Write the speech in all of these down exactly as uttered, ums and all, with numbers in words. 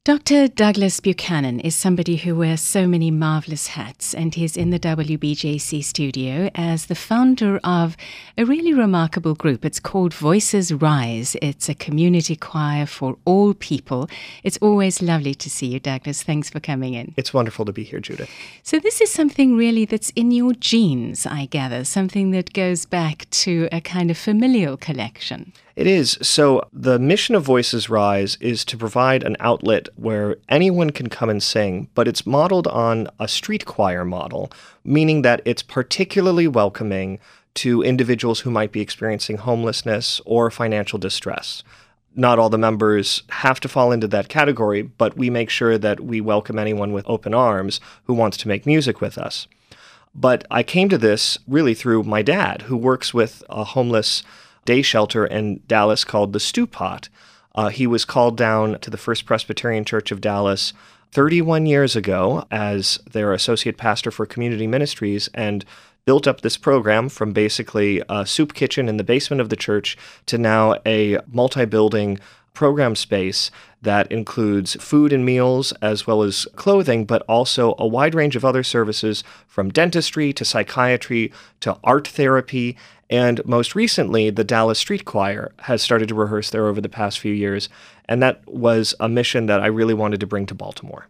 Doctor Douglas Buchanan is somebody who wears so many marvelous hats, and he's in the W B J C studio as the founder of a really remarkable group. It's called Voices Rise. It's a community choir for all people. It's always lovely to see you, Douglas. Thanks for coming in. It's wonderful to be here, Judith. So this is something really that's in your genes, I gather, something that goes back to a kind of familial collection. It is. So the mission of Voices Rise is to provide an outlet where anyone can come and sing, but it's modeled on a street choir model, meaning that it's particularly welcoming to individuals who might be experiencing homelessness or financial distress. Not all the members have to fall into that category, but we make sure that we welcome anyone with open arms who wants to make music with us. But I came to this really through my dad, who works with a homeless day shelter in Dallas called the Stew Pot. Uh, he was called down to the First Presbyterian Church of Dallas thirty-one years ago as their associate pastor for community ministries and built up this program from basically a soup kitchen in the basement of the church to now a multi-building program space that includes food and meals as well as clothing, but also a wide range of other services from dentistry to psychiatry to art therapy. And most recently, the Dallas Street Choir has started to rehearse there over the past few years. And that was a mission that I really wanted to bring to Baltimore.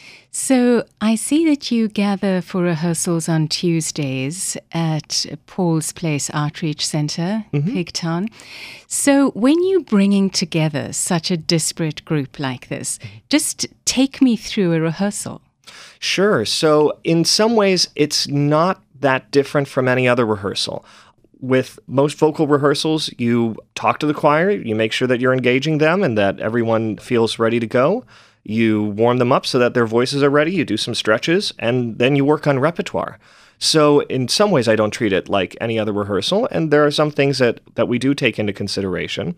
So I see that you gather for rehearsals on Tuesdays at Paul's Place Outreach Center, mm-hmm. Pigtown. So when you're bringing together such a disparate group like this, just take me through a rehearsal. Sure. So in some ways, it's not that different from any other rehearsal. With most vocal rehearsals, you talk to the choir, you make sure that you're engaging them and that everyone feels ready to go. You warm them up so that their voices are ready, you do some stretches, and then you work on repertoire. So in some ways, I don't treat it like any other rehearsal, and there are some things that, that we do take into consideration.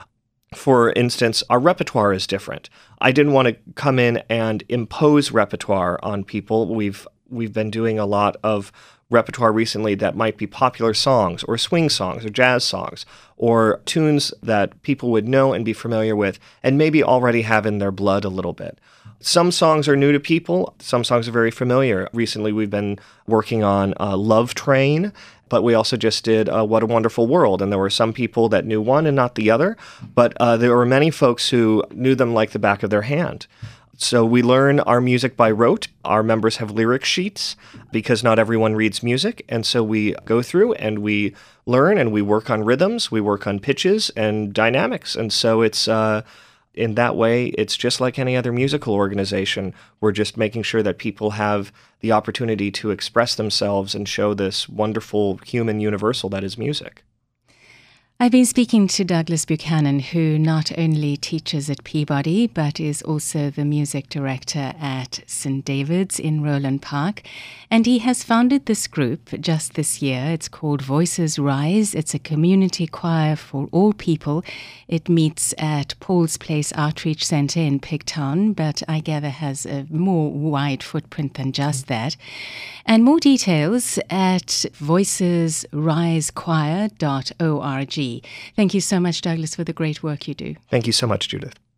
For instance, our repertoire is different. I didn't want to come in and impose repertoire on people. We've we've been doing a lot of repertoire recently that might be popular songs or swing songs or jazz songs or tunes that people would know and be familiar with and maybe already have in their blood a little bit. Some songs are new to people. Some songs are very familiar. Recently, we've been working on uh, Love Train, but we also just did uh, What a Wonderful World, and there were some people that knew one and not the other, but uh, there were many folks who knew them like the back of their hand. So we learn our music by rote. Our members have lyric sheets because not everyone reads music. And so we go through and we learn and we work on rhythms, we work on pitches and dynamics. And so it's uh, in that way, it's just like any other musical organization. We're just making sure that people have the opportunity to express themselves and show this wonderful human universal that is music. I've been speaking to Douglas Buchanan, who not only teaches at Peabody, but is also the music director at Saint David's in Roland Park. And he has founded this group just this year. It's called Voices Rise. It's a community choir for all people. It meets at Paul's Place Outreach Center in Pigtown, but I gather has a more wide footprint than just that. And more details at voices rise choir dot org. Thank you so much, Douglas, for the great work you do. Thank you so much, Judith.